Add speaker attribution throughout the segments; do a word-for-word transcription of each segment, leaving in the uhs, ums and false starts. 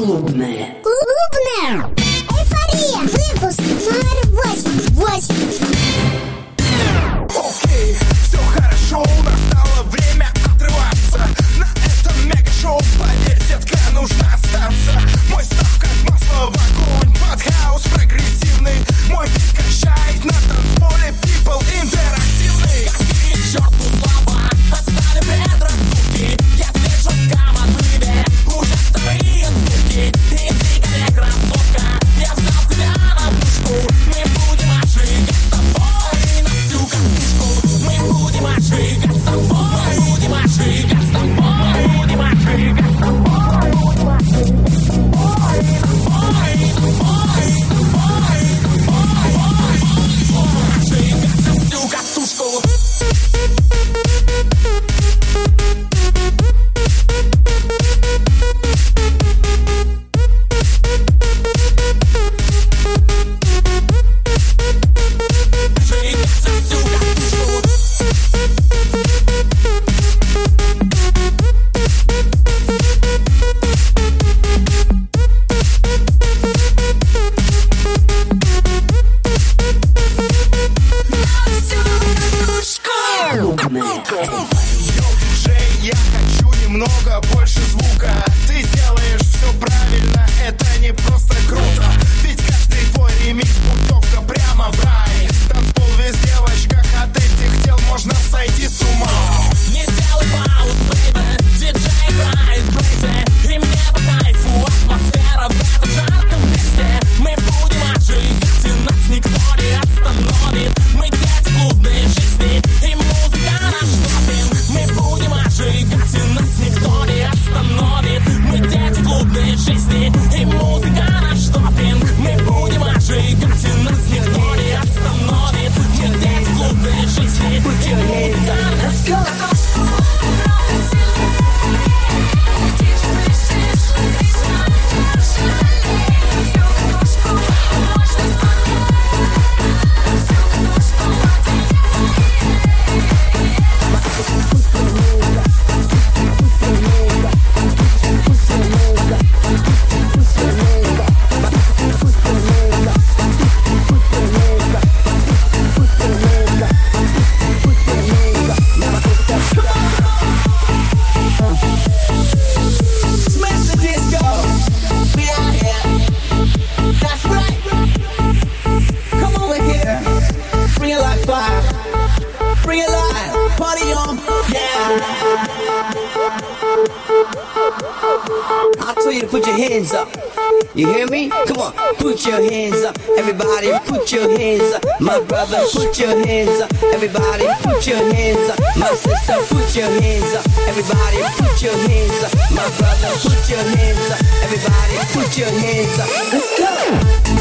Speaker 1: Клубная.
Speaker 2: Клубная. Эйфория. Выпуск номер восемь. Восемь.
Speaker 3: Окей, все хорошо, настало время отрываться. На этом мега-шоу, поверь, детка, нужно остаться. Мой став как масло в огонь, под хаос прогрессивный. Мой бит качает на танцполе, people интерактивный. Какие к черту слова, оставим предрассудки. Я здесь жестко в отрыве, уже вторые сутки. Иди ко мне, красотка, я взял тебя на пушку. Мы будем ожигать с тобой на всю катушку. Мы будем ожигать с тобой, будем ожигать с тобой, будем ожигать с тобой, будем ожигать с тобой, с тобой, с тобой, с тобой, с тобой, ожигать за всю катушку. Я хочу немного больше звука. Ты делаешь все правильно, это не просто круто. Ведь каждый твой ремикс путевка прямо в рай. Танцпол весь в девочках, от этих тел можно сойти с ума. Не делай пауз, бэйбэ, диджей играет в брейзе. И мне по кайфу атмосфера в этом жарком месте. Мы будем ожигать, и нас никто не остановит. Мы дети клубной жизни, и музыка наш допинг. Мы будем ожигать, и нас никто не остановит. Мы дети клубной жизни, и музыка наш допинг. Мы будем ожигать, и нас никто не остановит. Мы дети клубной жизни, и музыка наш допинг.
Speaker 4: Put your hands up. You hear me? Come on, put your hands up. Everybody put your hands up. My brother, put your hands up. Everybody put your hands up. My sister, put your hands up. Everybody put your hands up. My brother, put your hands up. Everybody put your hands up. Let's go.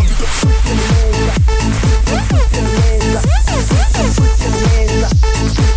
Speaker 2: Put your hands up.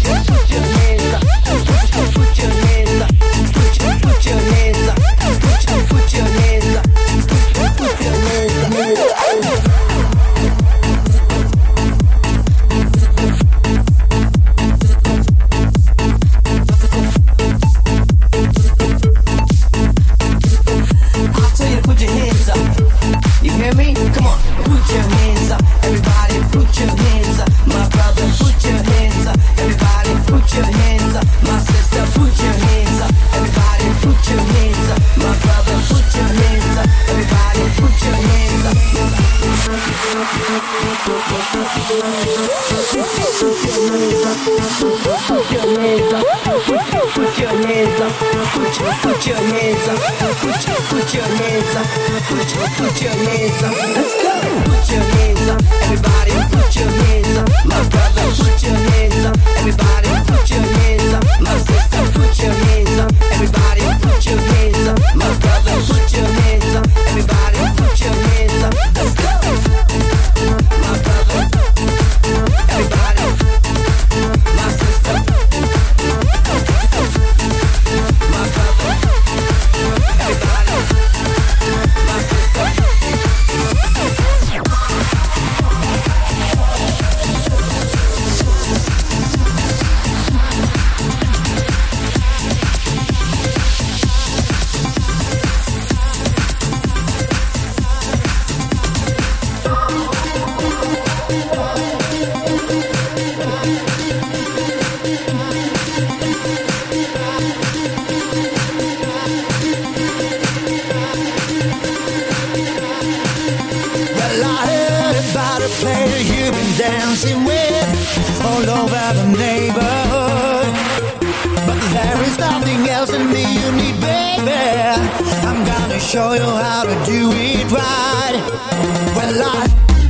Speaker 4: put your hands up, put, put your hands up, put your, put your hands up, put, put your hands up, put, put your hands up. Let's go. Put your hands up, everybody. Put your hands up, my brother. Put your hands up, everybody. Put your hands up, my sister. Put your hands up, everybody. Put your hands up, my brother. Put your hands up, everybody. Put your hands up. Let's go. My brother, everybody. My sister, my brother, everybody. My sister.
Speaker 3: Player you've been dancing with all over the neighborhood, but there is nothing else in me you need, baby. I'm gonna show you how to do it right. Well, I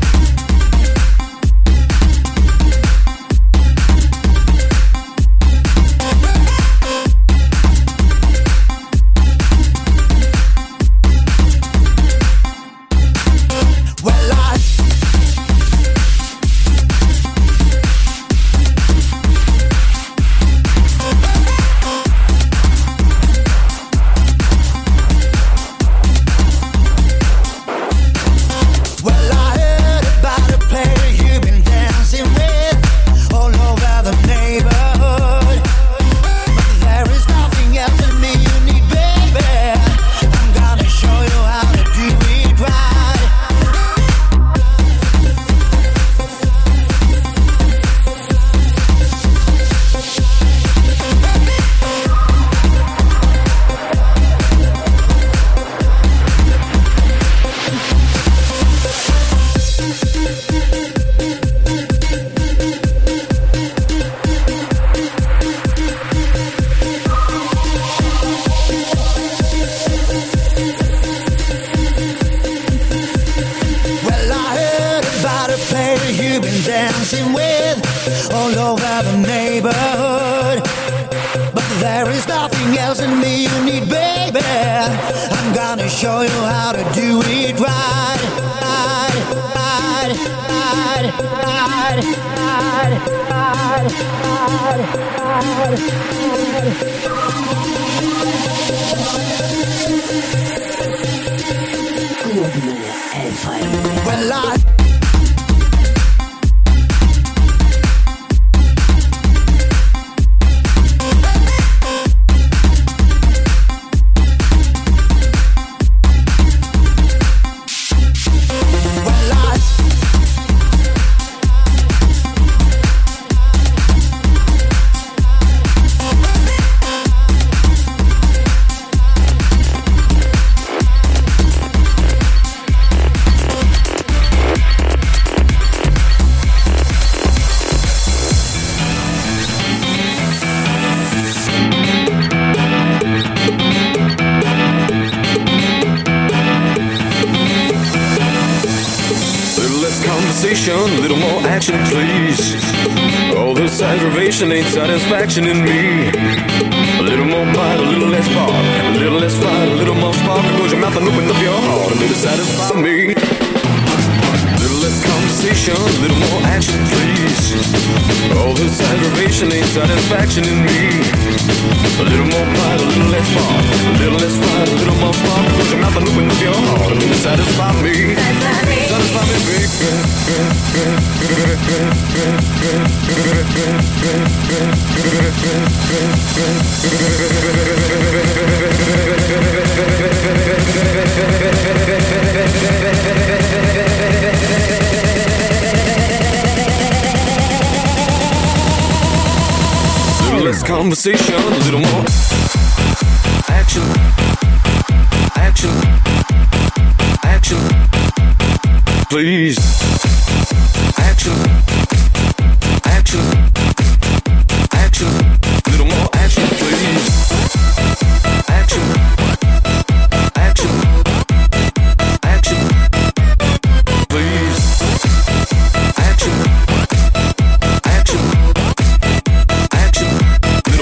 Speaker 3: well, I
Speaker 1: A little more action, please. All this aggravation ain't satisfaction in me. A little more bite, a little less bark, a little less fight, a little more spark. Close your mouth and open up your heart, a little satisfy me. A little less conversation, a little more action, please. All this aggravation ain't satisfaction in me. A little more bite, a little less bark, a little less fight, a little more spark. Close your mouth and open up your heart, a little satisfy me. Satisfy me, baby. Little less conversation, a little more action, action, action, please. Action, action,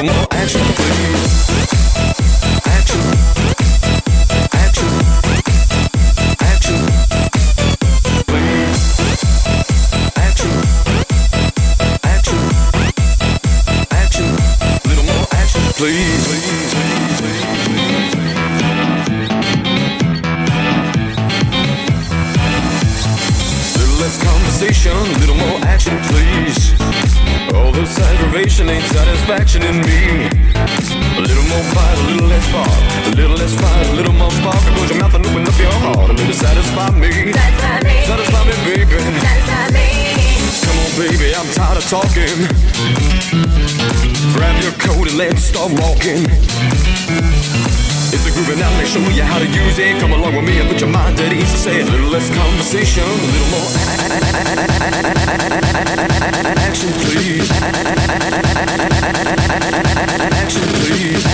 Speaker 1: little more action, please. Action. Action. Action. Please. Action. Action. Action. Little more action, please. Please. Please. Please. Little less conversation, little more action, please. All this aggravation ain't satisfaction in me. A little more fight, a little less spark. A little less fight, a little more spark. Close your mouth and open up your heart. A little satisfy me.
Speaker 5: Satisfy me.
Speaker 1: Satisfy me, baby.
Speaker 5: Satisfy me.
Speaker 1: Come on, baby, I'm tired of talking. Grab your coat and let's start walking. It's a groove and I'll show you how to use it. Come along with me and put your mind at ease. Say a little less conversation, a little more action, please. Action, please.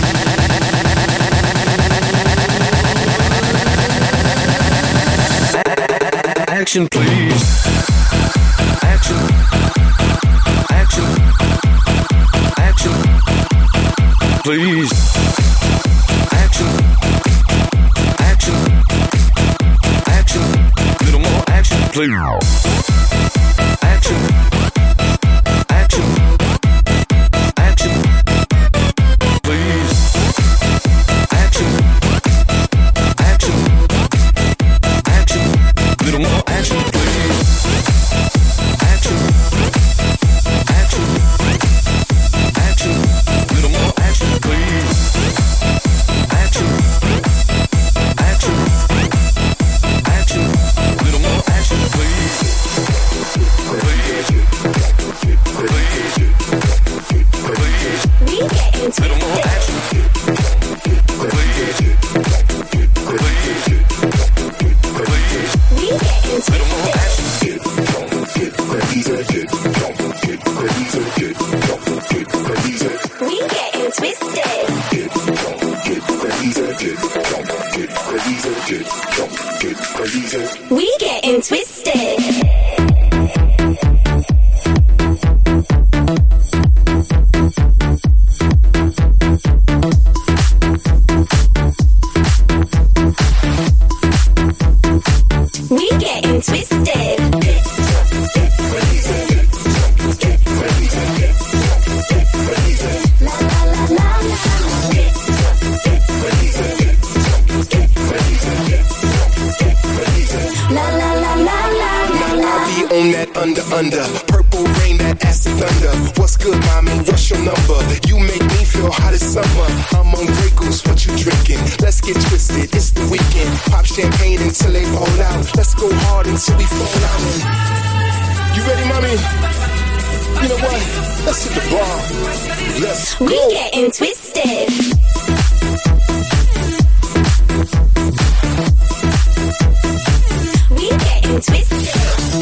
Speaker 1: Action, please. Action. Action. Action. Please. Action. Action. Action. Little more action, please. Action. Action. Action. Please. Action. Action. Action. Little more action, please. Action. Action. Action. Little more action, please. Action. Action. Action. Little more action, please. Please. Please. Please.
Speaker 5: We getting
Speaker 1: Little more action. Please. Please. Please.
Speaker 5: We getting
Speaker 1: Little more action.
Speaker 5: We getting twisted. We getting twisted. We getting twisted. La la la la la. La la la la la la.
Speaker 3: I be on that under under purple rain, that acid thunder. What's good, mommy? What's your number? You make me feel hot as summer. I'm on Grey Goose, what you drinking? Let's get twisted, it's the weekend. Pop champagne until they fall out. Let's go hard until we fall out. And you ready, mommy? You know what? Let's hit the bar. Let's go.
Speaker 5: We getting twisted. We getting twisted.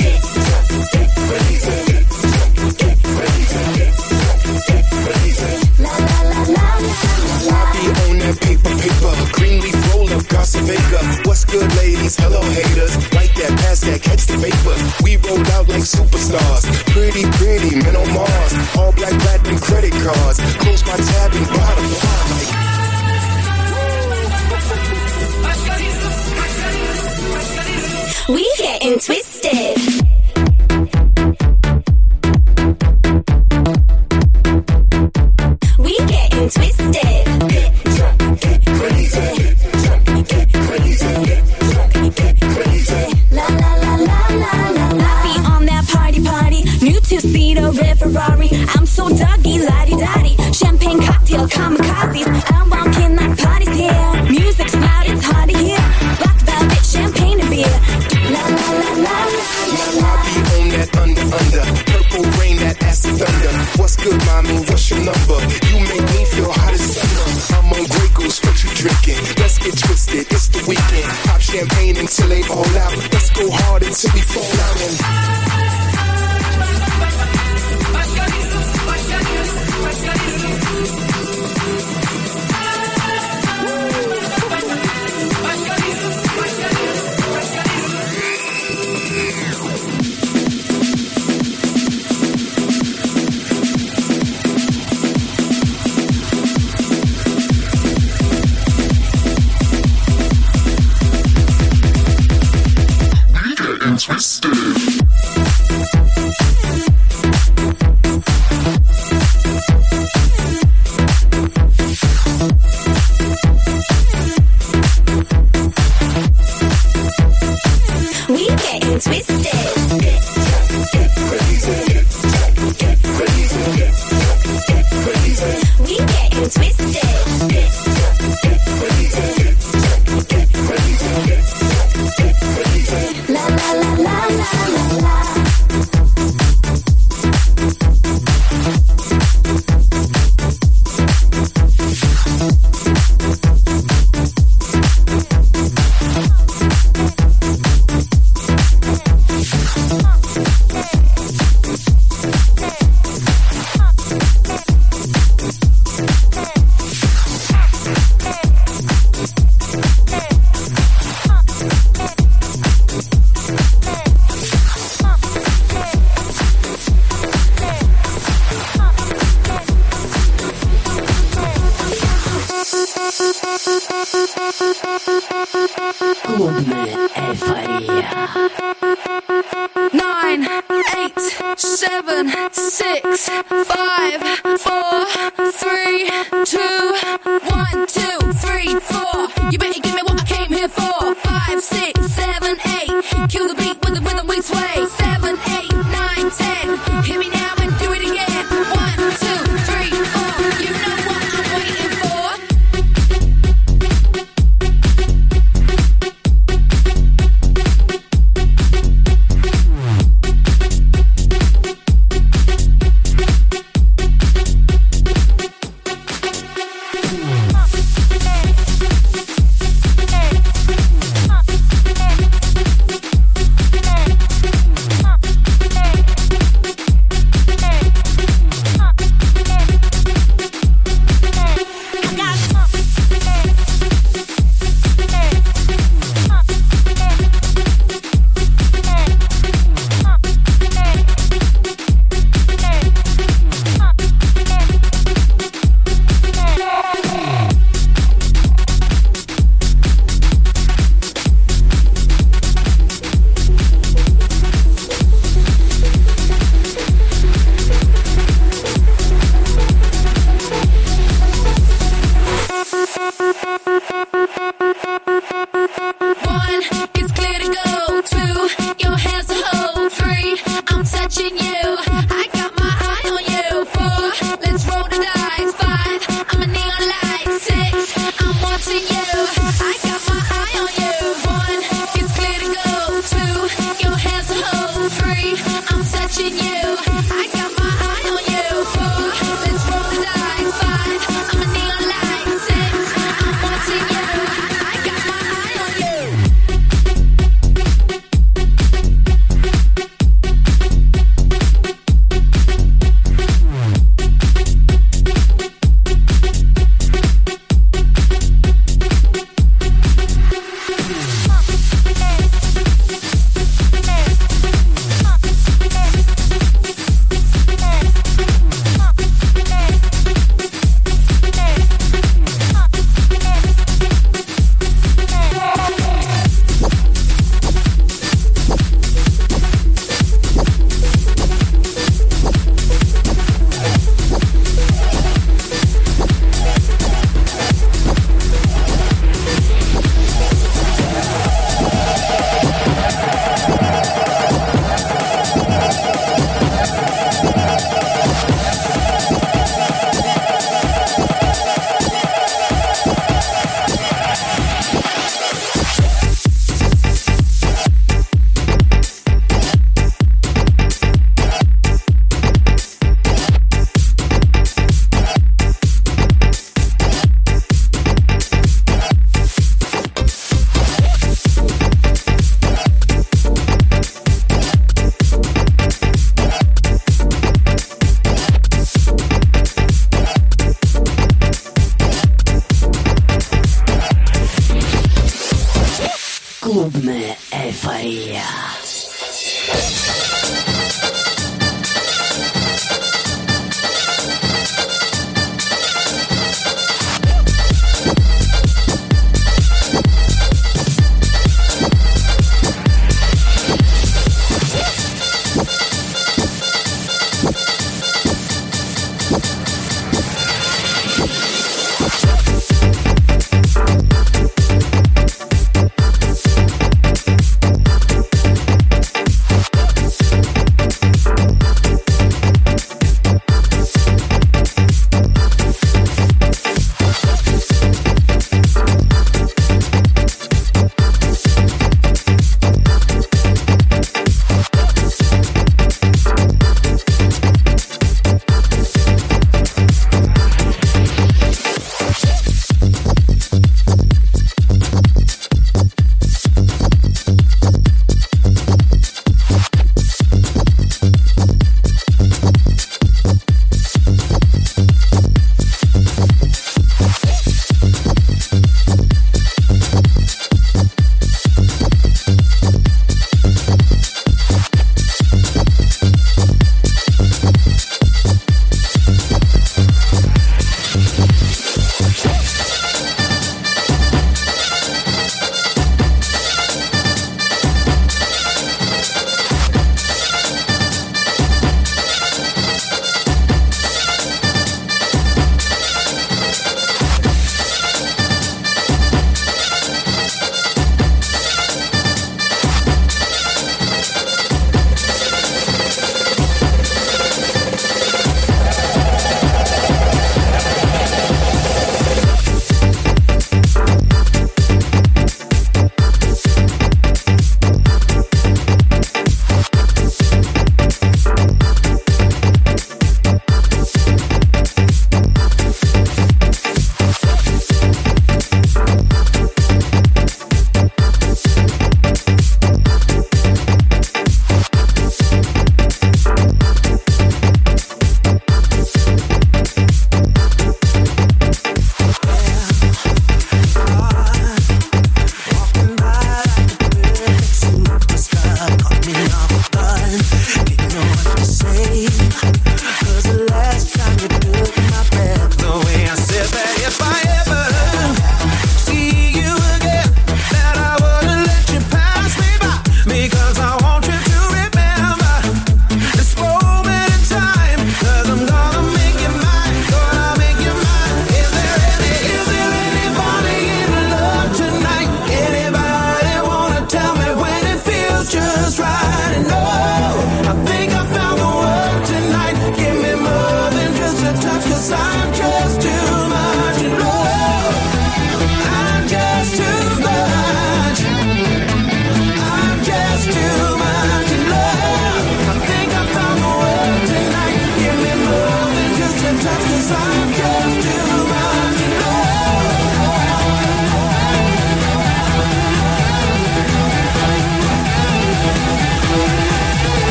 Speaker 5: La la la la la.
Speaker 3: I be on that paper, paper. Green leaf roll up, gossip acre. What's good, ladies? Hello, haters. Like that, pass that, catch the vapor. We rolled out like superstars. Pretty, pretty, men on Mars. All black, platinum credit cards. Close my tab and bottom line. Like,
Speaker 5: We getting twisted. We getting twisted. La la la la la la la. Be on that party party. New two-seater red Ferrari. I'm so doggy, la-di-da-di. Champagne cocktail kamikazes. I'm walking like parties here. Music's loud, it's hard to hear. Black velvet, champagne and beer. La la la la la la.
Speaker 3: I be on that under under purple rain, that acid thunder. What's good, mommy? What's your number? You make me feel hot as summer. I'm on Grey Goose, what you drinking? Let's get twisted, it's the weekend. Pop champagne until they all out. Let's go hard until we fall out. And
Speaker 5: and twisted. La la la la la la la.
Speaker 6: Nine, eight, seven, six, five, four, three, two, one, two, three, four. You better give me what I came here for. Five, six, seven, eight. Kill the beat with the rhythm we sway. Seven, eight, nine, ten. Hear me now and do it again. One, two, three, four. You know what I'm waiting for.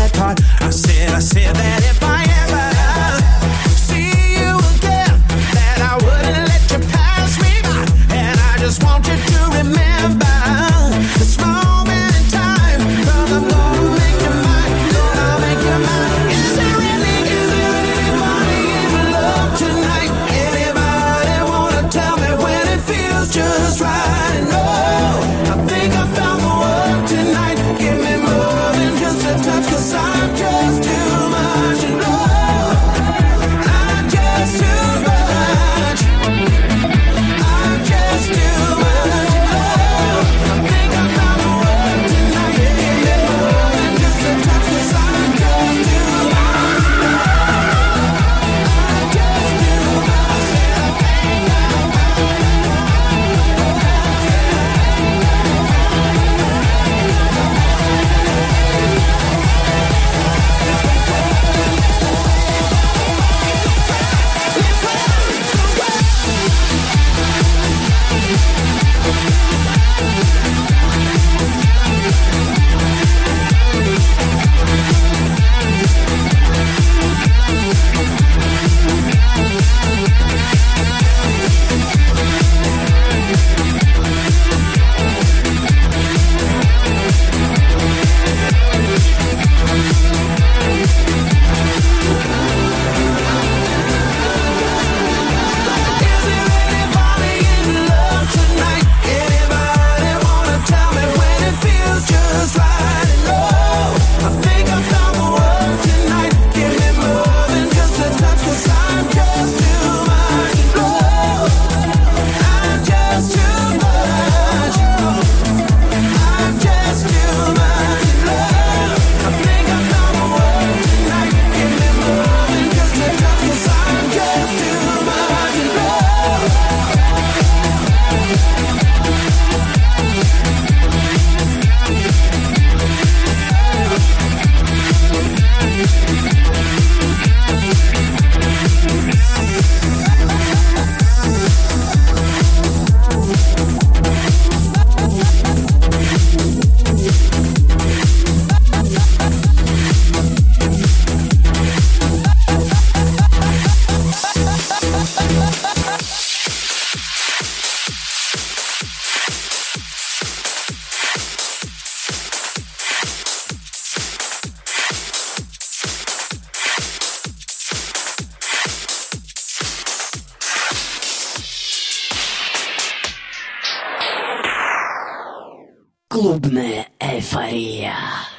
Speaker 3: apart. I said, I said that if I ever see you again, that I wouldn't let you pass me by. And I just want you to remember this moment in time, 'cause I'm gonna make you mine, gonna make you mine. Is there really, is there anybody in love tonight? Anybody wanna tell me when it feels just right? No, I think I found the one tonight. Give me more than just a touch, 'cause I'm just too much in love. I'm just too much. I'm just too much in love. I think I found the one tonight. Give me more than just a touch, 'cause I'm just too much in love. I'm just too much. I think I
Speaker 4: Клубная эйфория.